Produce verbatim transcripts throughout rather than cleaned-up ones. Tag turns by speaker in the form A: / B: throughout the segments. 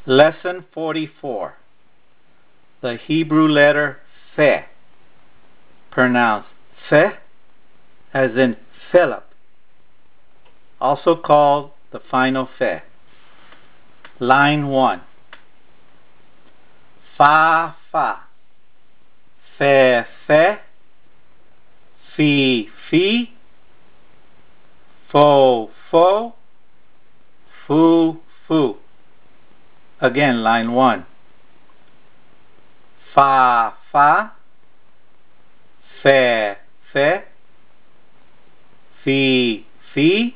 A: Lesson forty-four. The Hebrew letter Fe, pronounced Fe, as in Philip, also called the final Fe. Line one. Fa, fa. Fe, fe. Fi, fi. Fo, fo. Fu, fu. Again, line one. Fa, fa. Fe, fe. Fi, fi.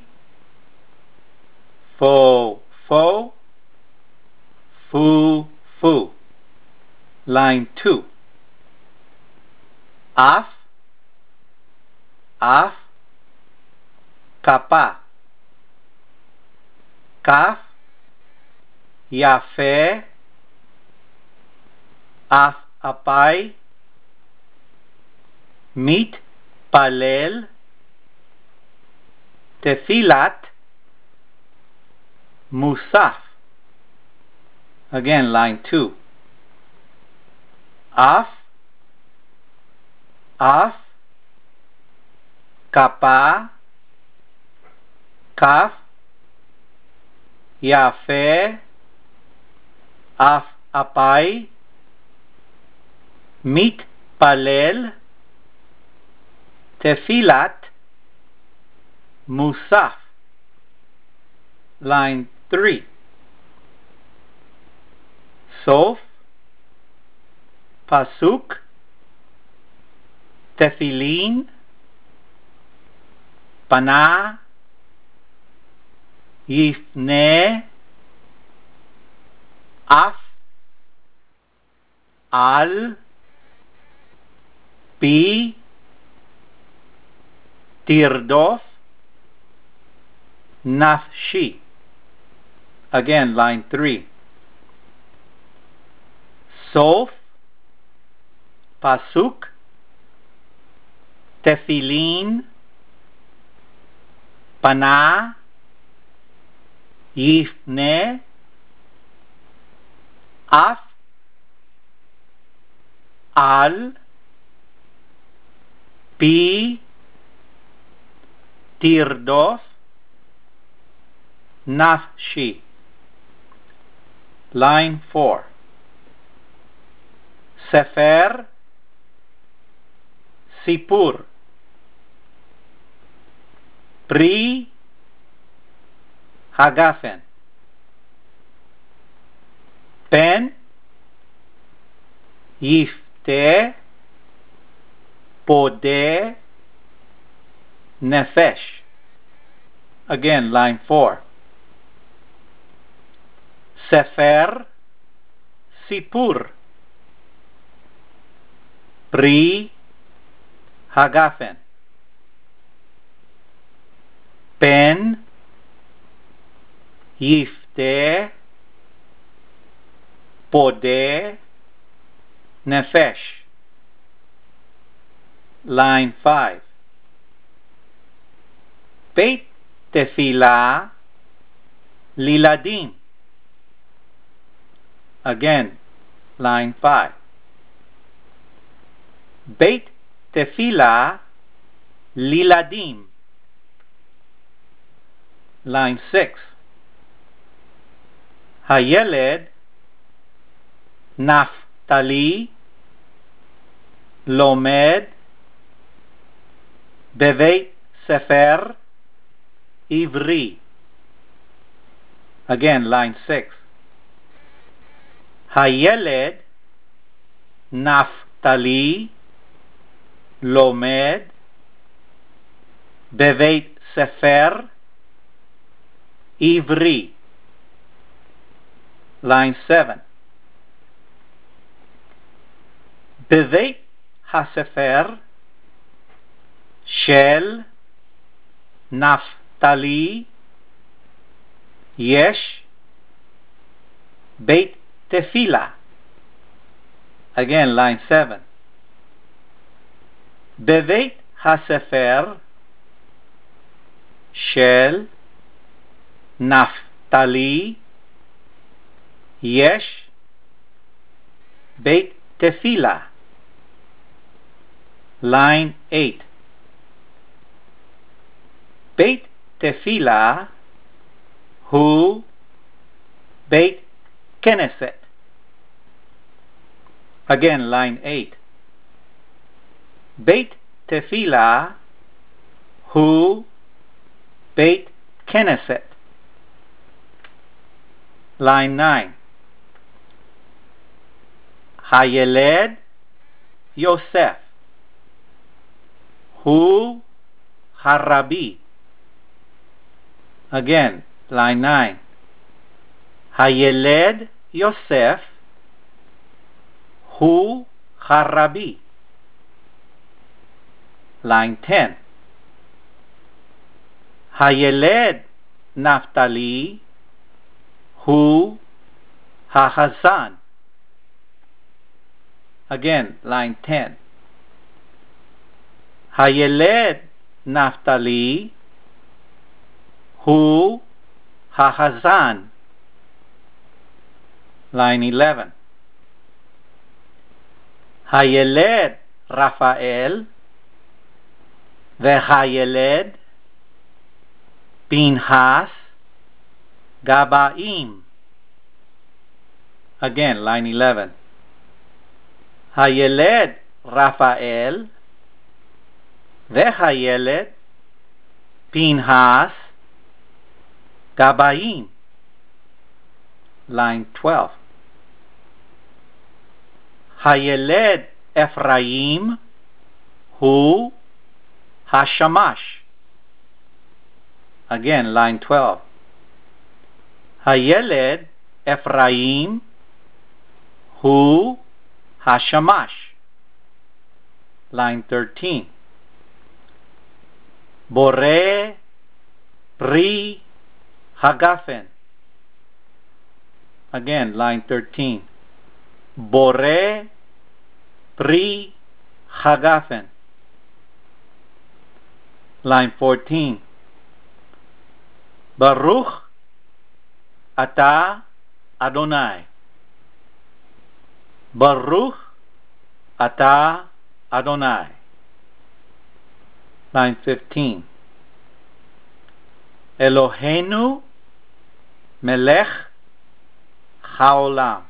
A: Fo, fo. Fu, fu. Line two. Af, af. Kapa. Kaf. Yafe. Af apai. Mit palel. Tefilat. Musaf. Again, line two. Af, af. Kapa. Kaf. Yafe. Af apai. Mit palel. Tefilat. Musaf. Line three. Sof. Pasuk. Tefillin. Pana. Yifne. Af. Al. Pi. Tirdof. Nafshi. Again, line three. Sof. Pasuk. Tefillin. Pana. Yifne. Af. Al. Pi. Tirdof. Nafshi. Line four. Sefer. Sipur. Pri. Hagafen. Pen. Yifte. Pode. Nefesh. Again, line four. Sefer. Sipur. Pri. Hagafen. Pen. Yifte. Pode. Nefesh. Line five. Beit Tefillah Liladim. Again, line five. Beit Tefillah Liladim. Line six. Hayeled Naftali Lomed Beveit Sefer Ivri. Again, line six. Hayeled Naftali Lomed Beveit Sefer Ivri. Line seven. Beveit HaSefer Shel Naftali Yesh Beit Tefillah. Again, line seven. Beveit HaSefer Shel Naftali יש בית תפילה. Line eight. בית תפילה הוא בית כנסת. Again, line eight. בית תפילה הוא בית כנסת. Line nine. הילד יוסף הוא הרבי. Again, line nine. הילד יוסף הוא הרבי. Line ten. הילד נפתלי הוא החזן. Again, line ten. הילד נפתלי הוא החזן. Line eleven. הילד רפאל והילד פנחס גבאים. Again, line eleven. הילד רפאל והילד פנחס גבאים. Line twelve. הילד אפרים הוא השמש. Again, line twelve. הילד אפרים הוא השמש. Line thirteen. בורא פרי הגפן. Again, line thirteen. בורא פרי הגפן. Line fourteen. ברוך אתה אדוני. ברוך אתה אדוני. Line fifteen. אלוהינו מלך העולם.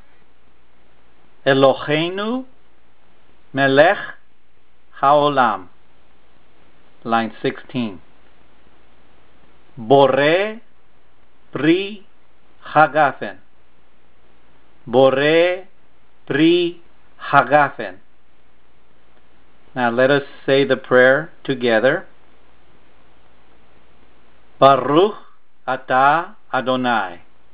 A: אלוהינו מלך העולם. Line sixteen. בורא פרי הגפן. בורא פרי הגפן. Now let us say the prayer together. ברוך אתה אדוני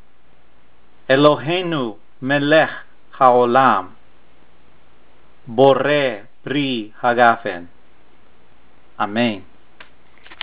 A: אלוהינו מלך העולם בורא פרי הגפן. Amen.